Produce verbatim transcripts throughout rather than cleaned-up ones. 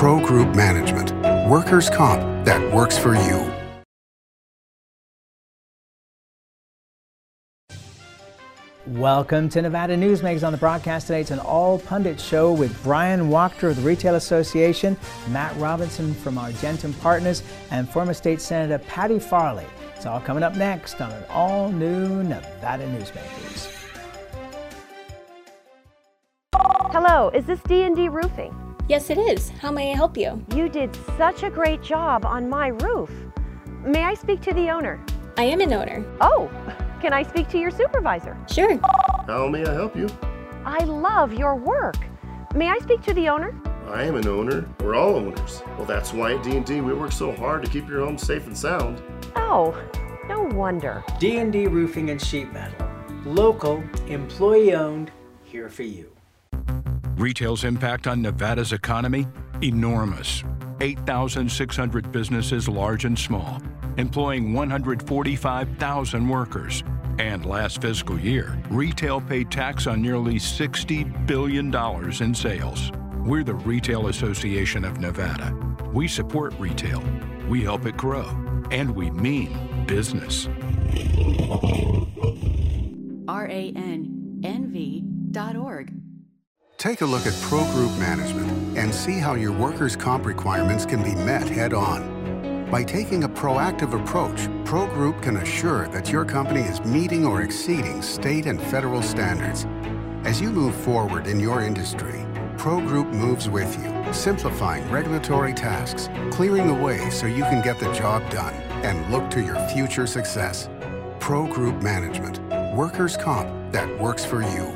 Pro Group Management. Workers' comp that works for you. Welcome to Nevada Newsmakers on the broadcast today. It's an all-pundit show with Brian Wachter of the Retail Association, Matt Robinson from Argentum Partners, and former State Senator Patty Farley. It's all coming up next on an all-new Nevada Newsmakers. Hello, is this D and D Roofing? Yes, it is. How may I help you? You did such a great job on my roof. May I speak to the owner? I am an owner. Oh, can I speak to your supervisor? Sure. How may I help you? I love your work. May I speak to the owner? I am an owner. We're all owners. Well, that's why at D and D we work so hard to keep your home safe and sound. Oh, no wonder. D and D Roofing and Sheet Metal. Local, employee-owned, here for you. Retail's impact on Nevada's economy? Enormous. eight thousand six hundred businesses, large and small, employing one hundred forty-five thousand workers. And last fiscal year, retail paid tax on nearly sixty billion dollars in sales. We're the Retail Association of Nevada. We support retail, we help it grow, and we mean business. R A N N V dot org. Take a look at Pro Group Management and see how your workers' comp requirements can be met head-on. By taking a proactive approach, Pro Group can assure that your company is meeting or exceeding state and federal standards. As you move forward in your industry, Pro Group moves with you, simplifying regulatory tasks, clearing the way so you can get the job done and look to your future success. Pro Group Management. Workers' comp that works for you.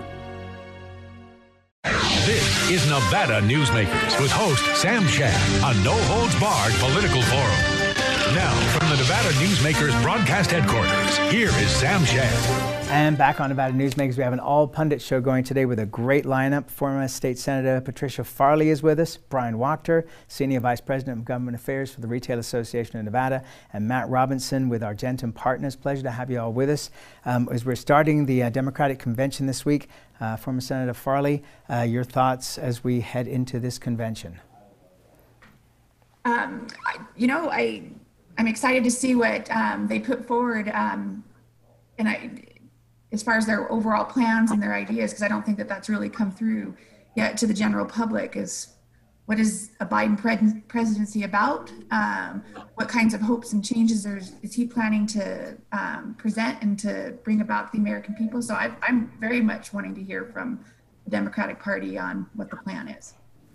This is Nevada Newsmakers with host Sam Shad on No Holds Barred Political Forum. Now, from the Nevada Newsmakers broadcast headquarters, here is Sam Shad. And back on Nevada Newsmakers, we have an all-pundit show going today with a great lineup. Former State Senator Patricia Farley is with us, Brian Wachter, Senior Vice President of Government Affairs for the Retail Association of Nevada, and Matt Robinson with Argentum Partners. Pleasure to have you all with us. Um, as we're starting the uh, Democratic Convention this week, uh, former Senator Farley, uh, your thoughts as we head into this convention? Um, I, you know, I, I'm excited to see what um, they put forward, um, and I, as far as their overall plans and their ideas, because I don't think that that's really come through yet to the general public, is what is a Biden pre- presidency about? Um, what kinds of hopes and changes there's, is he planning to um, present and to bring about the American people? So I, I'm very much wanting to hear from the Democratic Party on what the plan is.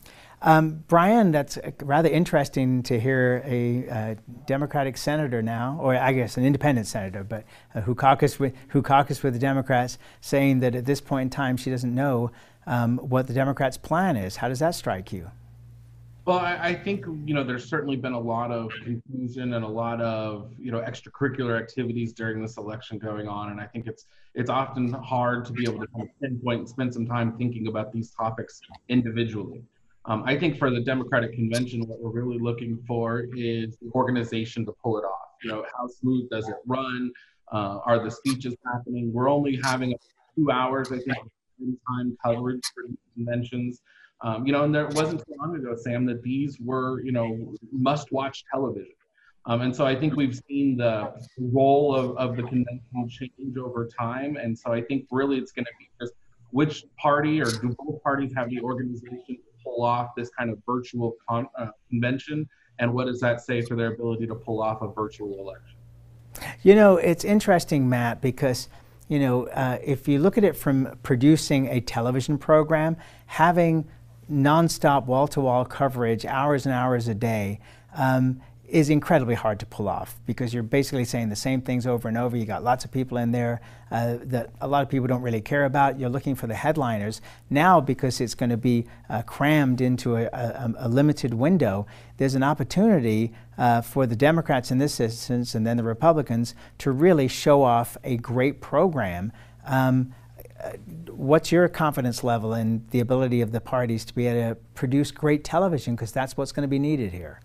Um, Brian, that's rather interesting to hear a uh, Democratic senator now, or I guess an independent senator, but uh, who caucused with who caucused with the Democrats, saying that at this point in time she doesn't know um, what the Democrats' plan is. How does that strike you? Well, I, I think you know there's certainly been a lot of confusion and a lot of you know extracurricular activities during this election going on, and I think it's it's often hard to be able to kind of pinpoint and spend some time thinking about these topics individually. Um, I think for the Democratic Convention, what we're really looking for is the organization to pull it off. You know, how smooth does it run? Uh, are the speeches happening? We're only having two hours, I think, of time coverage for these conventions. Um, you know, and there wasn't too long ago, Sam, that these were, you know, must-watch television. Um, and so I think we've seen the role of, of the convention change over time. And so I think really it's going to be just which party or do both parties have the organization pull off this kind of virtual con- uh, convention, and what does that say for their ability to pull off a virtual election? You know, it's interesting, Matt, because you know, uh, if you look at it from producing a television program, having nonstop wall-to-wall coverage, hours and hours a day, um, is incredibly hard to pull off, because you're basically saying the same things over and over. You got lots of people in there uh, that a lot of people don't really care about. You're looking for the headliners. Now, because it's going to be uh, crammed into a, a, a limited window, there's an opportunity uh, for the Democrats in this instance, and then the Republicans, to really show off a great program. Um, what's your confidence level in the ability of the parties to be able to produce great television, because that's what's going to be needed here?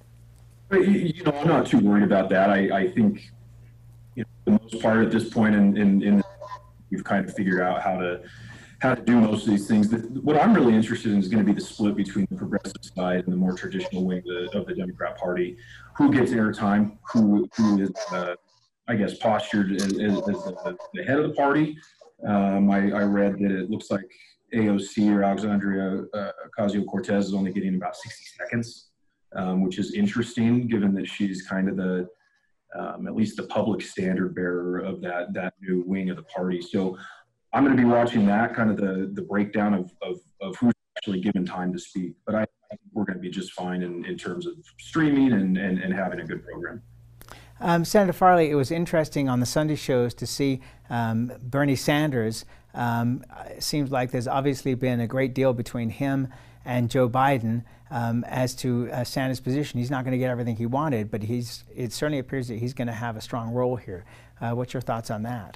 You know, I'm not too worried about that. I, I think, you know, for the most part at this point in, in, in we've kind of figured out how to how to do most of these things. The, what I'm really interested in is going to be the split between the progressive side and the more traditional wing of the, of the Democrat Party. Who gets airtime? Who who is, uh, I guess, postured as, as the, the head of the party? Um, I, I read that it looks like A O C or Alexandria uh, Ocasio-Cortez is only getting about sixty seconds, um, which is interesting given that she's kind of the, um, at least the public standard bearer of that that new wing of the party. So I'm going to be watching that, kind of the, the breakdown of, of, of who's actually given time to speak. But I think we're going to be just fine in, in terms of streaming and, and, and having a good program. Um, Senator Farley, it was interesting on the Sunday shows to see um, Bernie Sanders. Um, it seems like there's obviously been a great deal between him and Joe Biden um, as to uh, Sanders' position. He's not going to get everything he wanted, but he's, it certainly appears that he's going to have a strong role here. Uh, what's your thoughts on that?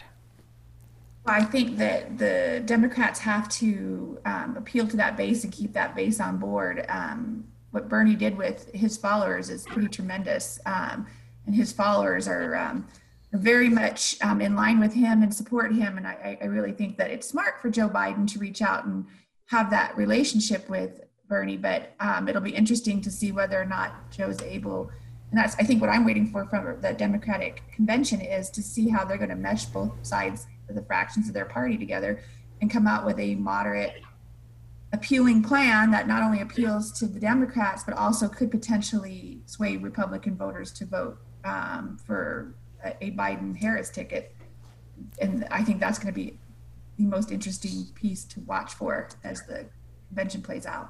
I think that the Democrats have to um, appeal to that base and keep that base on board. Um, what Bernie did with his followers is pretty tremendous. Um, and his followers are, um, are very much um, in line with him and support him. And I, I really think that it's smart for Joe Biden to reach out and have that relationship with Bernie. But um, it'll be interesting to see whether or not Joe's able. And that's, I think, what I'm waiting for from the Democratic convention is to see how they're going to mesh both sides of the fractions of their party together and come out with a moderate, appealing plan that not only appeals to the Democrats, but also could potentially sway Republican voters to vote um, for a, a Biden-Harris ticket. And I think that's going to be the most interesting piece to watch for as the convention plays out.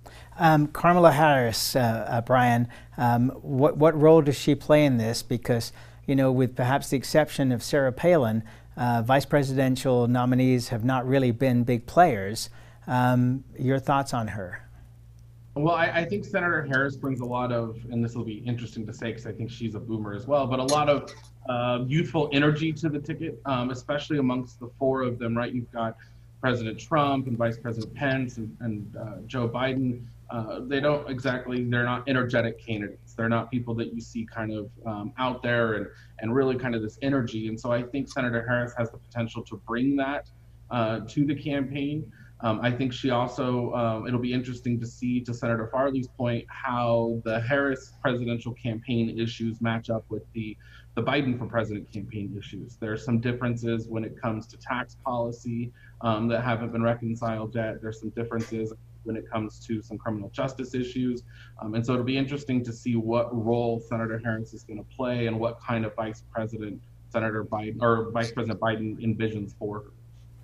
Um, Kamala Harris, uh, uh, Brian, um, what, what role does she play in this? Because, you know, with perhaps the exception of Sarah Palin, uh, vice presidential nominees have not really been big players. Um, your thoughts on her? Well, I, I think Senator Harris brings a lot of, and this will be interesting to say because I think she's a boomer as well, but a lot of uh, youthful energy to the ticket, um, especially amongst the four of them, right? You've got President Trump and Vice President Pence and, and uh, Joe Biden. Uh, they don't exactly, they're not energetic candidates. They're not people that you see kind of um, out there and, and really kind of this energy. And so I think Senator Harris has the potential to bring that uh, to the campaign. Um, I think she also, um, it'll be interesting to see, to Senator Farley's point, how the Harris presidential campaign issues match up with the, the Biden for president campaign issues. There are some differences when it comes to tax policy um, that haven't been reconciled yet. There's some differences when it comes to some criminal justice issues. Um, and so it'll be interesting to see what role Senator Harris is going to play and what kind of vice president Senator Biden or Vice President Biden envisions for her.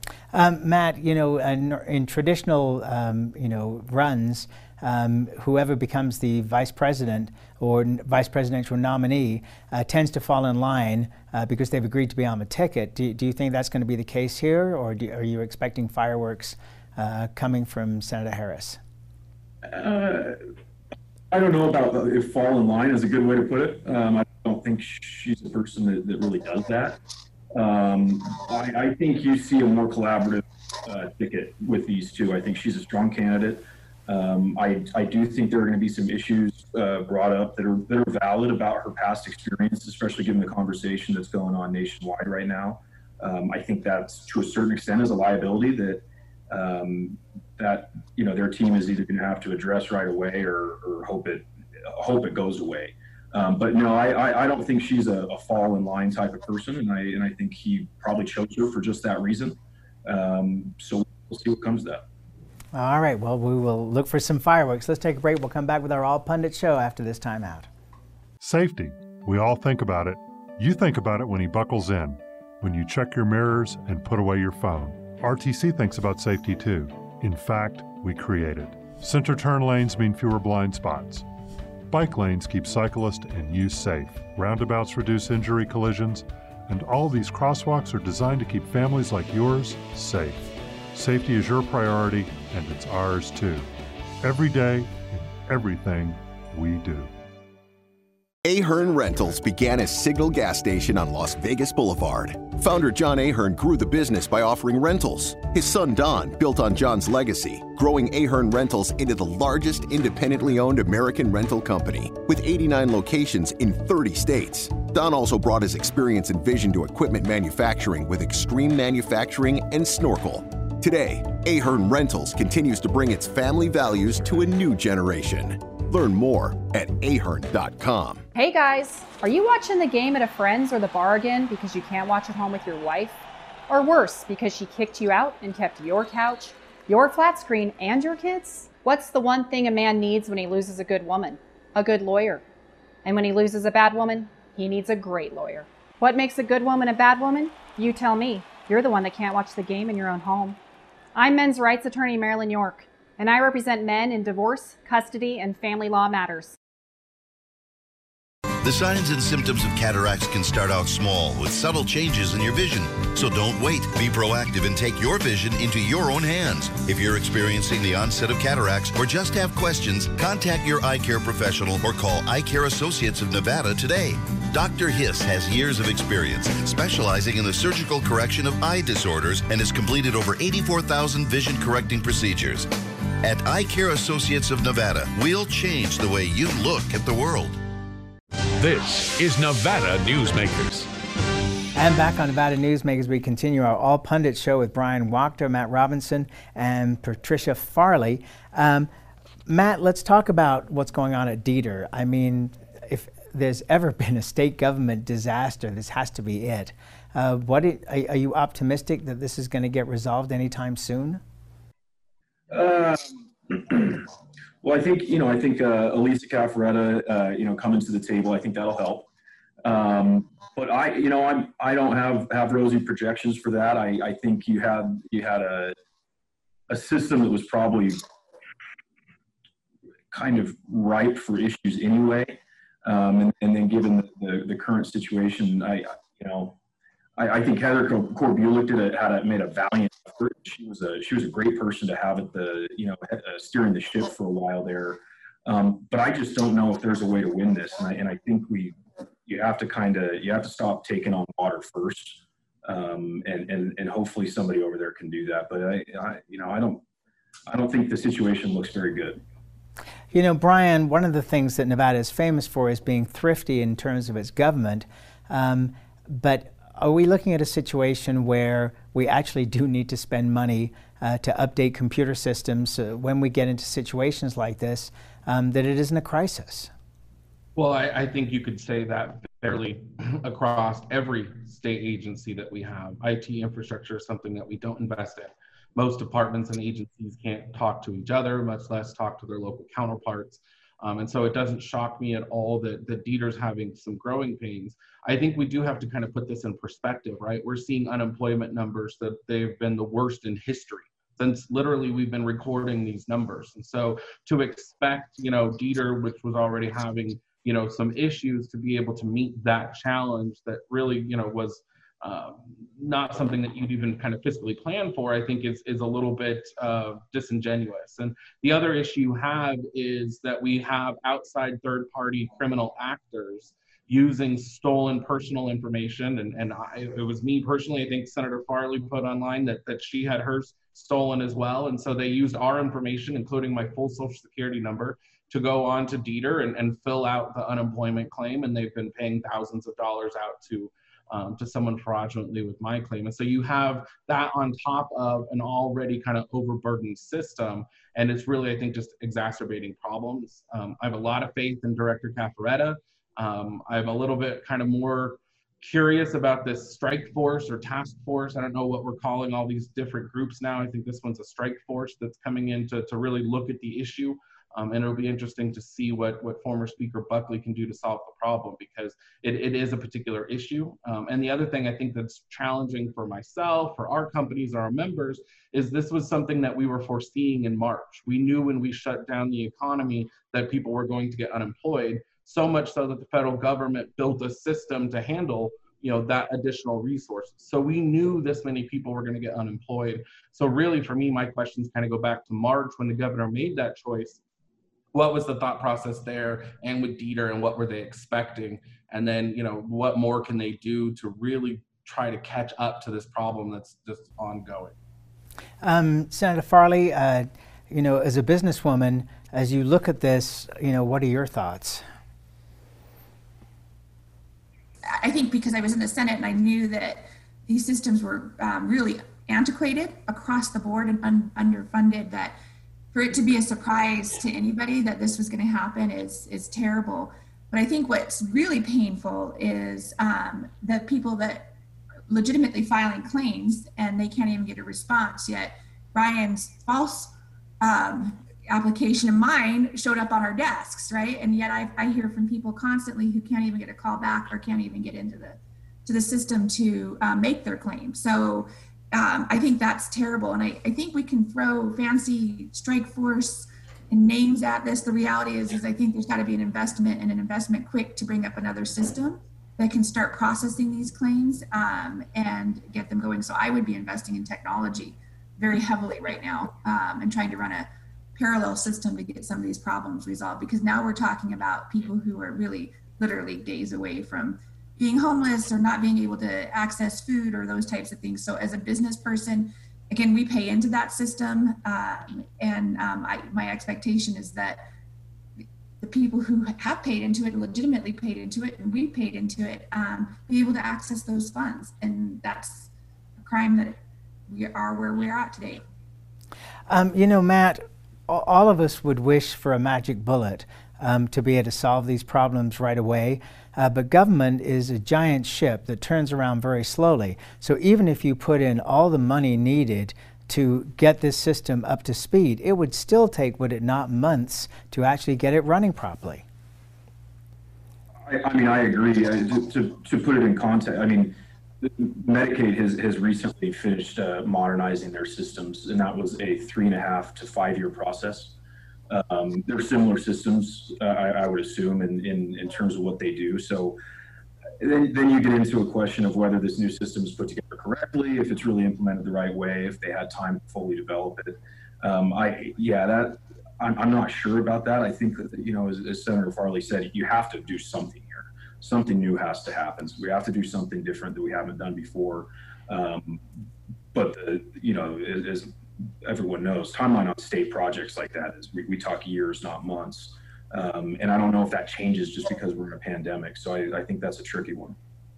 Um, Matt, you know, in, in traditional, um, you know, runs, um, whoever becomes the vice president or n- vice presidential nominee uh, tends to fall in line uh, because they've agreed to be on the ticket. Do, do you think that's going to be the case here, or do, are you expecting fireworks uh, coming from Senator Harris? Uh, I don't know about if fall in line is a good way to put it. Um, I don't think she's a person that, that really does that. Um, I, I think you see a more collaborative uh, ticket with these two. I think she's a strong candidate. Um, I, I do think there are going to be some issues uh, brought up that are that are valid about her past experience, especially given the conversation that's going on nationwide right now. Um, I think that's to a certain extent is a liability that um, that you know their team is either going to have to address right away or, or hope it hope it goes away. Um, but no, I, I, I don't think she's a, a fall in line type of person, and I and I think he probably chose her for just that reason. Um, so we'll see what comes of that. All right, well, we will look for some fireworks. Let's take a break. We'll come back with our All Pundit show after this timeout. Safety. We all think about it. You think about it when he buckles in, when you check your mirrors and put away your phone. R T C thinks about safety too. In fact, we create it. Center turn lanes mean fewer blind spots. Bike lanes keep cyclists and you safe. Roundabouts reduce injury collisions, and all these crosswalks are designed to keep families like yours safe. Safety is your priority, and it's ours too. Every day, in everything we do. Ahern Rentals began as Signal Gas Station on Las Vegas Boulevard. Founder John Ahern grew the business by offering rentals. His son Don built on John's legacy, growing Ahern Rentals into the largest independently owned American rental company with eighty-nine locations in thirty states. Don also brought his experience and vision to equipment manufacturing with Extreme Manufacturing and Snorkel. Today, Ahern Rentals continues to bring its family values to a new generation. Learn more at ahern dot com. Hey guys, are you watching the game at a friend's or the bar again because you can't watch at home with your wife? Or worse, because she kicked you out and kept your couch, your flat screen, and your kids? What's the one thing a man needs when he loses a good woman? A good lawyer. And when he loses a bad woman, he needs a great lawyer. What makes a good woman a bad woman? You tell me. You're the one that can't watch the game in your own home. I'm men's rights attorney Marilyn York, and I represent men in divorce, custody, and family law matters. The signs and symptoms of cataracts can start out small with subtle changes in your vision. So don't wait. Be proactive and take your vision into your own hands. If you're experiencing the onset of cataracts or just have questions, contact your eye care professional or call Eye Care Associates of Nevada today. Doctor Hiss has years of experience specializing in the surgical correction of eye disorders and has completed over eighty-four thousand vision correcting procedures. At Eye Care Associates of Nevada, we'll change the way you look at the world. This is Nevada Newsmakers. And back on Nevada Newsmakers, we continue our All Pundit show with Brian Wachter, Matt Robinson, and Patricia Farley. Um, Matt, let's talk about what's going on at Dieter. I mean, if there's ever been a state government disaster, this has to be it. Uh, what it, are, are you optimistic that this is going to get resolved anytime soon? Uh, well, I think, you know, I think uh, Elisa Caffaretta, uh, you know, coming to the table, I think that'll help. Um, but I, you know, I'm, I don't have, have rosy projections for that. I, I think you had, you had a, a system that was probably kind of ripe for issues anyway. Um, and, and then given the, the, the current situation, I, you know, I, I think Heather Corbulic did a, had a, made a valiant effort. She was a, she was a great person to have at the, you know, uh, steering the ship for a while there. Um, but I just don't know if there's a way to win this. And I, and I think we, you have to kind of, you have to stop taking on water first. Um, and, and, and hopefully somebody over there can do that. But I, I, you know, I don't, I don't think the situation looks very good. You know, Brian, one of the things that Nevada is famous for is being thrifty in terms of its government. Um, but are we looking at a situation where we actually do need to spend money uh, to update computer systems uh, when we get into situations like this, um, that it isn't a crisis? Well, I, I think you could say that fairly across every state agency that we have. I T infrastructure is something that we don't invest in. Most departments and agencies can't talk to each other, much less talk to their local counterparts. Um, and so it doesn't shock me at all that, that Dieter's having some growing pains. I think we do have to kind of put this in perspective, right? We're seeing unemployment numbers that they've been the worst in history since literally we've been recording these numbers. And so to expect, you know, Dieter, which was already having, you know, some issues, to be able to meet that challenge that really, you know, was Um, not something that you'd even kind of fiscally plan for, I think is, is a little bit uh, disingenuous. And the other issue you have is that we have outside third-party criminal actors using stolen personal information. And, and I, it was me personally, I think Senator Farley put online that, that she had hers stolen as well. And so they used our information, including my full social security number, to go on to Dieter and, and fill out the unemployment claim. And they've been paying thousands of dollars out to Um, to someone fraudulently with my claim. And so you have that on top of an already kind of overburdened system. And it's really, I think, just exacerbating problems. Um, I have a lot of faith in Director Caffaretta. Um, I'm a little bit kind of more curious about this strike force or task force. I don't know what we're calling all these different groups now. I think this one's a strike force that's coming in to, to really look at the issue. Um, and it'll be interesting to see what, what former Speaker Buckley can do to solve the problem, because it, it is a particular issue. Um, and the other thing I think that's challenging for myself, for our companies, our members, is this was something that we were foreseeing in March. We knew when we shut down the economy that people were going to get unemployed, so much so that the federal government built a system to handle, you know, that additional resources. So we knew this many people were going to get unemployed. So really, for me, my questions kind of go back to March when the governor made that choice. What was the thought process there, and with Dieter, and what were they expecting? And then, you know, what more can they do to really try to catch up to this problem that's just ongoing? Um, Senator Farley, uh, you know, as a businesswoman, as you look at this, you know, what are your thoughts? I think because I was in the Senate and I knew that these systems were um, really antiquated across the board and un- underfunded that for it to be a surprise to anybody that this was going to happen is is terrible. But I think what's really painful is um, the people that legitimately filing claims and they can't even get a response yet. Brian's false um, application of mine showed up on our desks, right? And yet I, I hear from people constantly who can't even get a call back or can't even get into the to the system to uh, make their claim. So um, I think that's terrible. And I, I think we can throw fancy strike force and names at this. The reality is, is I think there's got to be an investment and an investment quick to bring up another system that can start processing these claims um, and get them going. So I would be investing in technology very heavily right now um, and trying to run a parallel system to get some of these problems resolved, because now we're talking about people who are really literally days away from being homeless or not being able to access food or those types of things. So as a business person, again, we pay into that system um, and um, I, my expectation is that the people who have paid into it, legitimately paid into it, and we paid into it, um, be able to access those funds. And that's a crime that we are where we're at today. Um, you know, Matt, all of us would wish for a magic bullet um, to be able to solve these problems right away. Uh, but government is a giant ship that turns around very slowly. So even if you put in all the money needed to get this system up to speed, it would still take, would it not, months to actually get it running properly? I, I mean, I agree. I, to, to, to put it in context, I mean, Medicaid has, has recently finished uh, modernizing their systems, and that was a three and a half to five year process. Um, they're similar systems, uh, I, I would assume, in, in, in terms of what they do. So then, then you get into a question of whether this new system is put together correctly, if it's really implemented the right way, if they had time to fully develop it. Um, I, yeah, that I'm, I'm not sure about that. I think that, you know, as, as Senator Farley said, you have to do something here. Something new has to happen. So we have to do something different that we haven't done before. Um, but, the, you know, as everyone knows, timeline on state projects like that is we, we talk years, not months. Um, and I don't know if that changes just because we're in a pandemic. So I, I think that's a tricky one.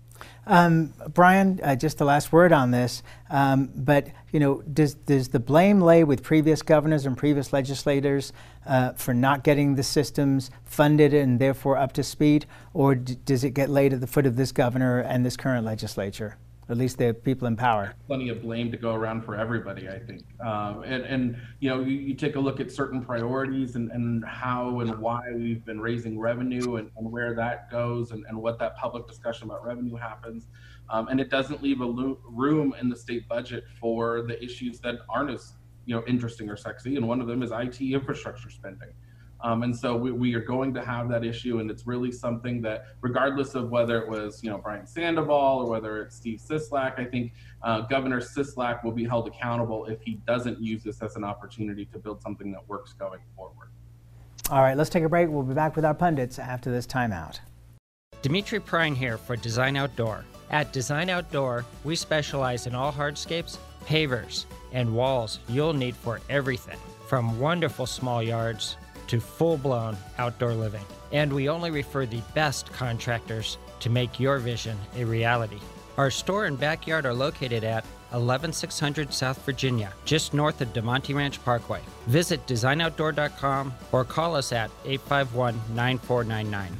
Um, Brian, uh, just the last word on this, um, but you know, does, does the blame lay with previous governors and previous legislators uh, for not getting the systems funded and therefore up to speed, or d does it get laid at the foot of this governor and this current legislature, at least the people in power? Plenty of blame to go around for everybody, I think. Um, and, and, you know, you, you take a look at certain priorities and, and how and why we've been raising revenue and, and where that goes and, and what that public discussion about revenue happens. Um, and it doesn't leave a lo room in the state budget for the issues that aren't as, you know, interesting or sexy. And one of them is I T infrastructure spending. Um, and so we, we are going to have that issue, and it's really something that, regardless of whether it was, you know, Brian Sandoval or whether it's Steve Sisolak, I think uh, Governor Sisolak will be held accountable if he doesn't use this as an opportunity to build something that works going forward. All right, let's take a break. We'll be back with our pundits after this timeout. Dimitri Prine here for Design Outdoor. At Design Outdoor, we specialize in all hardscapes, pavers, and walls you'll need for everything, from wonderful small yards to full-blown outdoor living. And we only refer the best contractors to make your vision a reality. Our store and backyard are located at eleven six hundred South Virginia, just north of DeMonte Ranch Parkway. Visit design outdoor dot com or call us at eight five one, nine four nine nine.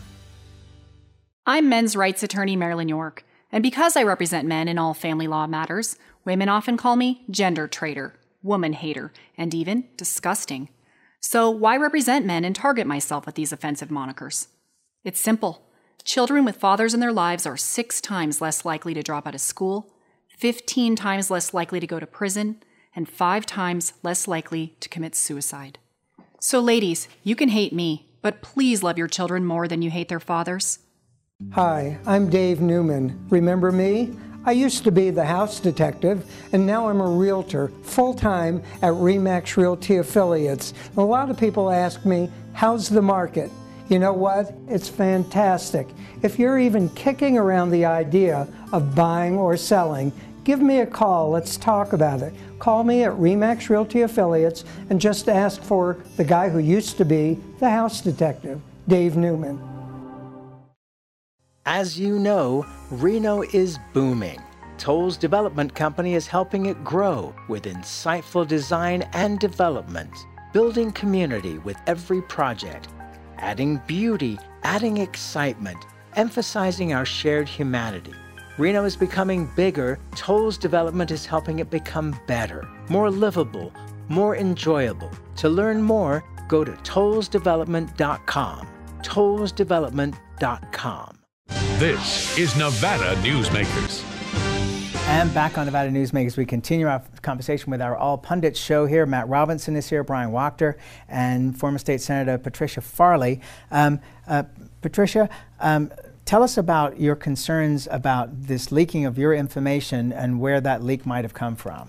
I'm men's rights attorney Marilyn York, and because I represent men in all family law matters, women often call me gender traitor, woman hater, and even disgusting. So why represent men and target myself with these offensive monikers? It's simple. Children with fathers in their lives are six times less likely to drop out of school, fifteen times less likely to go to prison, and five times less likely to commit suicide. So ladies, you can hate me, but please love your children more than you hate their fathers. Hi, I'm Dave Newman. Remember me? I used to be the house detective, and now I'm a realtor, full-time at RE/MAX Realty Affiliates. A lot of people ask me, how's the market? You know what? It's fantastic. If you're even kicking around the idea of buying or selling, give me a call. Let's talk about it. Call me at RE/MAX Realty Affiliates and just ask for the guy who used to be the house detective, Dave Newman. As you know, Reno is booming. Tolles Development Company is helping it grow with insightful design and development, building community with every project, adding beauty, adding excitement, emphasizing our shared humanity. Reno is becoming bigger. Tolles Development is helping it become better, more livable, more enjoyable. To learn more, go to tolles development dot com. tolles development dot com. This is Nevada Newsmakers. And back on Nevada Newsmakers, we continue our conversation with our All Pundits show here. Matt Robinson is here, Brian Wachter, and former State Senator Patricia Farley. Um, uh, Patricia, um, tell us about your concerns about this leaking of your information and where that leak might have come from.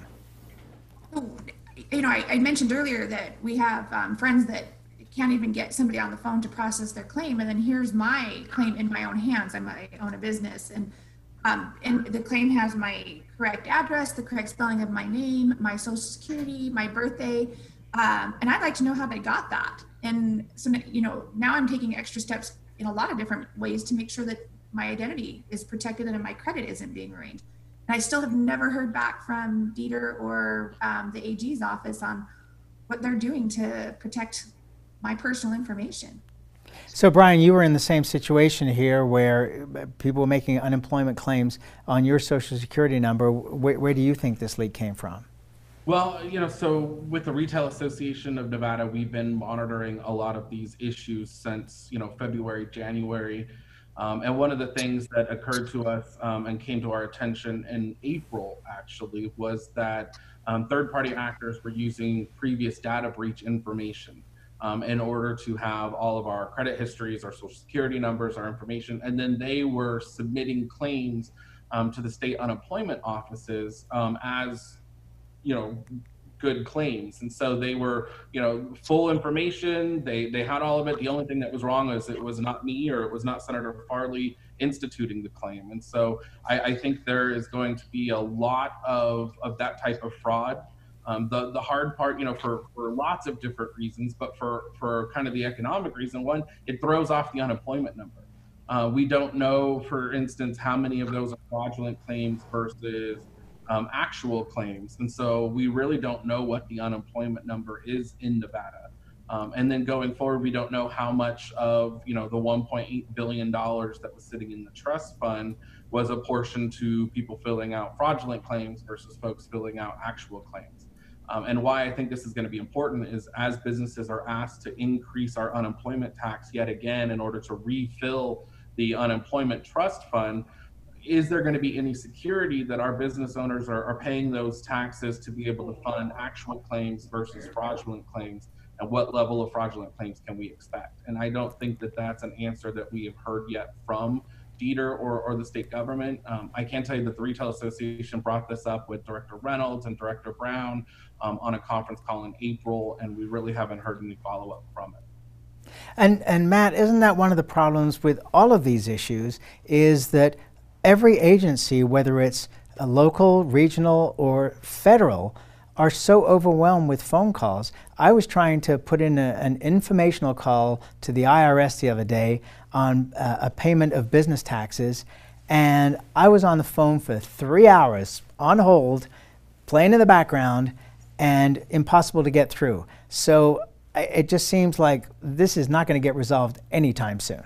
You know, I, I mentioned earlier that we have um, friends that can't even get somebody on the phone to process their claim, and then here's my claim in my own hands. I'm, I own a business, and um, and the claim has my correct address, the correct spelling of my name, my social security, my birthday, um, and I'd like to know how they got that. And so, you know, now I'm taking extra steps in a lot of different ways to make sure that my identity is protected and my credit isn't being ruined. And I still have never heard back from Dieter or um, the A G's office on what they're doing to protect my personal information. So, Brian, you were in the same situation here where people were making unemployment claims on your Social Security number. Where, where do you think this leak came from? Well, you know, so with the Retail Association of Nevada, we've been monitoring a lot of these issues since, you know, February, January. Um, and one of the things that occurred to us um, and came to our attention in April, actually, was that um, third-party actors were using previous data breach information um, in order to have all of our credit histories, our social security numbers, our information, and then they were submitting claims um, to the state unemployment offices um, as, you know, good claims. And so they were, you know, full information. They they had all of it. The only thing that was wrong was it was not me or it was not Senator Farley instituting the claim. And so I, I think there is going to be a lot of, of that type of fraud. Um, the, the hard part, you know, for, for lots of different reasons, but for, for kind of the economic reason, one, it throws off the unemployment number. Uh, we don't know, for instance, how many of those are fraudulent claims versus Um, actual claims. And so we really don't know what the unemployment number is in Nevada. Um, and then going forward, we don't know how much of, you know, the one point eight billion dollars that was sitting in the trust fund was apportioned to people filling out fraudulent claims versus folks filling out actual claims. Um, and why I think this is going to be important is as businesses are asked to increase our unemployment tax yet again in order to refill the unemployment trust fund, is there going to be any security that our business owners are, are paying those taxes to be able to fund actual claims versus fraudulent claims? And what level of fraudulent claims can we expect? And I don't think that that's an answer that we have heard yet from Dieter or, or the state government. Um, I can tell you that the Retail Association brought this up with Director Reynolds and Director Brown um, on a conference call in April, and we really haven't heard any follow-up from it. And, and Matt, isn't that one of the problems with all of these issues is that every agency, whether it's a local, regional, or federal, are so overwhelmed with phone calls. I was trying to put in a, an informational call to the I R S the other day on uh, a payment of business taxes, and I was on the phone for three hours on hold, playing in the background, and impossible to get through. So I, it just seems like this is not going to get resolved anytime soon.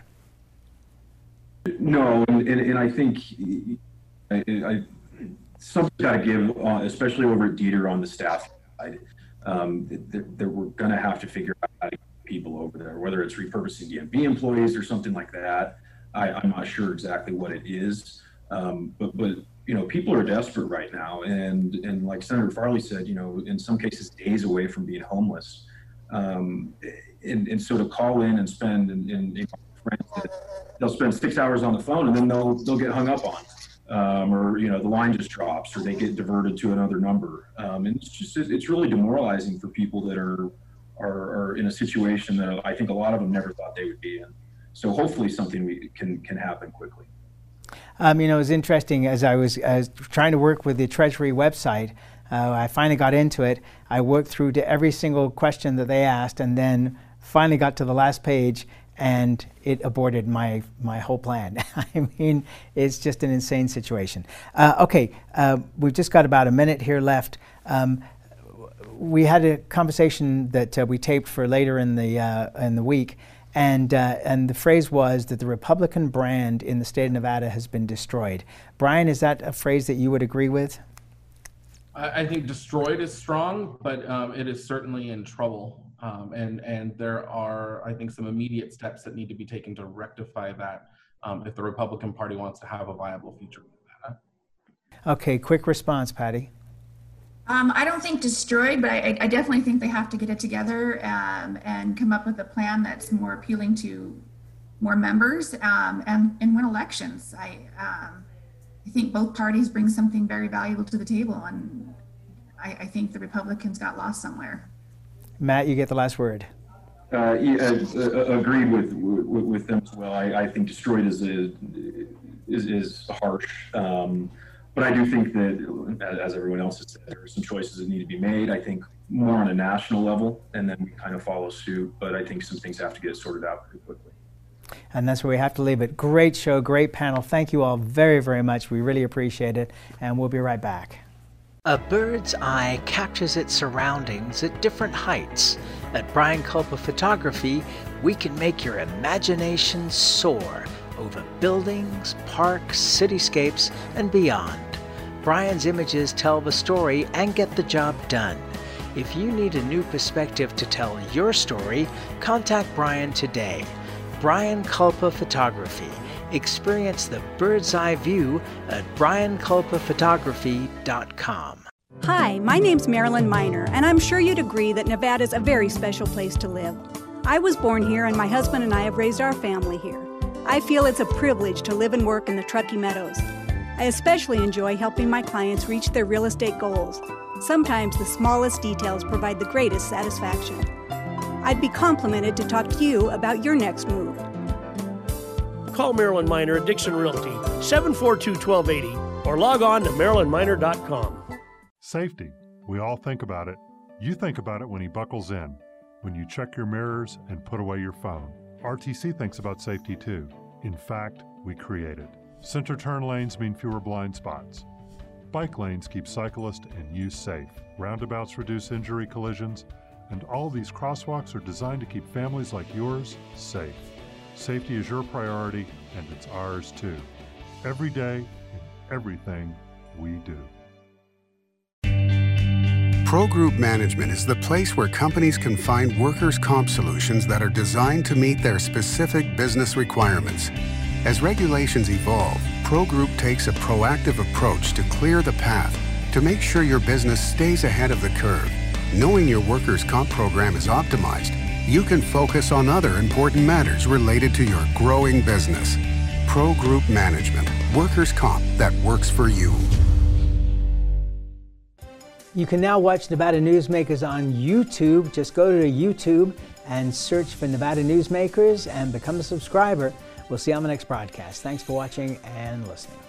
No, and, and, and I think I, I, something's got to give, uh, especially over at Dieter on the staff side. Um, that, that we're going to have to figure out how to get people over there, whether it's repurposing D M V employees or something like that. I, I'm not sure exactly what it is, um, but but you know, people are desperate right now, and and like Senator Farley said, you know, in some cases days away from being homeless, um, and and so to call in and spend and, and, and friends that they'll spend six hours on the phone and then they'll they'll get hung up on, um, or you know the line just drops or they get diverted to another number, um, and it's just it's really demoralizing for people that are, are are in a situation that I think a lot of them never thought they would be in. So hopefully something we can can happen quickly. Um, you know, it was interesting as I was, I was trying to work with the Treasury website. Uh, I finally got into it. I worked through to every single question that they asked, and then finally got to the last page. and it aborted my, my whole plan. I mean, it's just an insane situation. Uh, okay, uh, we've just got about a minute here left. Um, we had a conversation that uh, we taped for later in the, uh, in the week, and, uh, and the phrase was that the Republican brand in the state of Nevada has been destroyed. Brian, is that a phrase that you would agree with? I, I think destroyed is strong, but um, it is certainly in trouble. Um, and, and there are, I think, some immediate steps that need to be taken to rectify that um, if the Republican Party wants to have a viable future in Nevada. Okay, quick response, Patty. Um, I don't think destroyed, but I, I definitely think they have to get it together um, and come up with a plan that's more appealing to more members um, and, and win elections. I, um, I think both parties bring something very valuable to the table, and I, I think the Republicans got lost somewhere. Matt, you get the last word. Uh, yeah, uh, agreed with, with with them as well. I, I think destroyed is a, is, is harsh, um, but I do think that, as everyone else has said, there are some choices that need to be made. I think more on a national level, and then we kind of follow suit. But I think some things have to get sorted out pretty quickly. And that's where we have to leave it. Great show, great panel. Thank you all very, very much. We really appreciate it, and we'll be right back. A bird's eye captures its surroundings at different heights. At Brian Kulpa Photography, we can make your imagination soar over buildings, parks, cityscapes, and beyond. Brian's images tell the story and get the job done. If you need a new perspective to tell your story, contact Brian today. Brian Kulpa Photography. Experience the bird's eye view at brian kulpa photography dot com. Hi, my name's Marilyn Miner, and I'm sure you'd agree that Nevada's a very special place to live. I was born here, and my husband and I have raised our family here. I feel it's a privilege to live and work in the Truckee Meadows. I especially enjoy helping my clients reach their real estate goals. Sometimes the smallest details provide the greatest satisfaction. I'd be complimented to talk to you about your next move. Call Marilyn Miner at Dixon Realty, seven four two, one two eight zero, or log on to marilyn miner dot com. Safety. We all think about it. You think about it when he buckles in, when you check your mirrors and put away your phone. R T C thinks about safety too. In fact, we create it. Center turn lanes mean fewer blind spots. Bike lanes keep cyclists and you safe. Roundabouts reduce injury collisions, and all these crosswalks are designed to keep families like yours safe. Safety is your priority, and it's ours too. Every day, in everything we do. Pro Group Management is the place where companies can find workers' comp solutions that are designed to meet their specific business requirements. As regulations evolve, Pro Group takes a proactive approach to clear the path to make sure your business stays ahead of the curve. Knowing your workers' comp program is optimized, you can focus on other important matters related to your growing business. Pro Group Management, workers' comp that works for you. You can now watch Nevada Newsmakers on YouTube. Just go to YouTube and search for Nevada Newsmakers and become a subscriber. We'll see you on the next broadcast. Thanks for watching and listening.